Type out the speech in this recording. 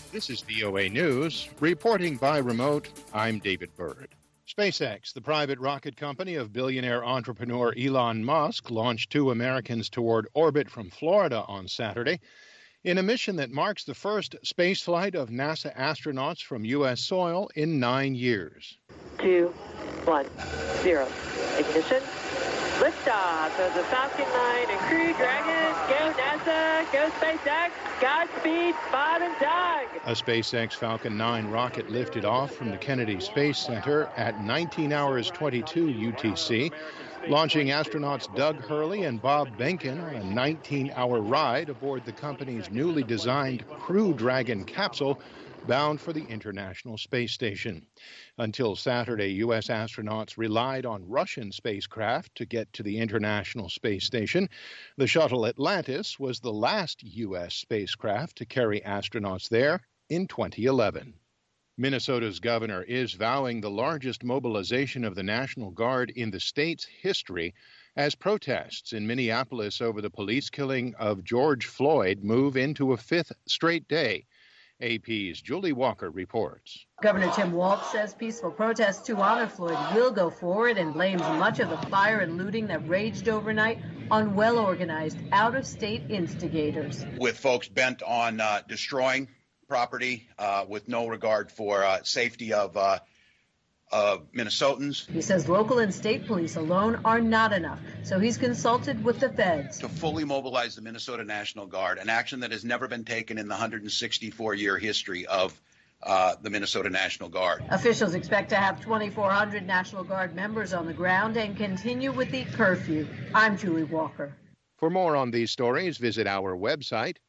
This is VOA News. Reporting by remote, I'm David Byrd. SpaceX, the private rocket company of billionaire entrepreneur Elon Musk, launched 2 Americans toward orbit from Florida on Saturday in a mission that marks the first spaceflight of NASA astronauts from U.S. soil in 9 years. 2, 1, 0. Ignition. Liftoff of the Falcon 9 and Crew Dragon. Go NASA, go SpaceX, Godspeed, Bob and Doug. A SpaceX Falcon 9 rocket lifted off from the Kennedy Space Center at 19 hours 22 UTC, launching astronauts Doug Hurley and Bob Behnken on a 19-hour ride aboard the company's newly designed Crew Dragon capsule bound for the International Space Station. Until Saturday, U.S. astronauts relied on Russian spacecraft to get to the International Space Station. The shuttle Atlantis was the last U.S. spacecraft to carry astronauts there in 2011. Minnesota's governor is vowing the largest mobilization of the National Guard in the state's history as protests in Minneapolis over the police killing of George Floyd move into a 5th straight day. AP's Julie Walker reports. Governor Tim Walz says peaceful protests to honor Floyd will go forward and blames much of the fire and looting that raged overnight on well-organized, out-of-state instigators. With folks bent on destroying property with no regard for safety of Minnesotans. He says local and state police alone are not enough, so he's consulted with the feds. To fully mobilize the Minnesota National Guard, an action that has never been taken in the 164-year history of the Minnesota National Guard. Officials expect to have 2,400 National Guard members on the ground and continue with the curfew. I'm Julie Walker. For more on these stories, visit our website,